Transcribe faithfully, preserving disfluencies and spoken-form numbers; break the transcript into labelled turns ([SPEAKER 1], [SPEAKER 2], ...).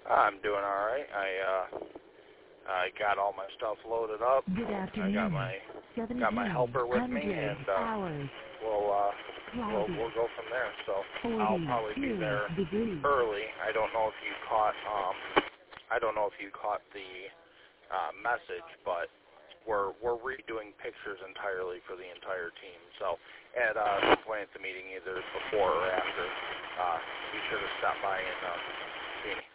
[SPEAKER 1] I'm doing all right. I uh, I got all my stuff loaded up.
[SPEAKER 2] Good afternoon.
[SPEAKER 1] I got my got my helper with me, and uh,
[SPEAKER 2] hours.
[SPEAKER 1] we'll uh, we'll we'll go from there. So I'll probably be there
[SPEAKER 2] degrees.
[SPEAKER 1] early. I don't know if you caught um I don't know if you caught the uh, message, but we're we're redoing pictures entirely for the entire team. So at uh, some point at the meeting, either before or after, uh, be sure to stop by and uh, see me.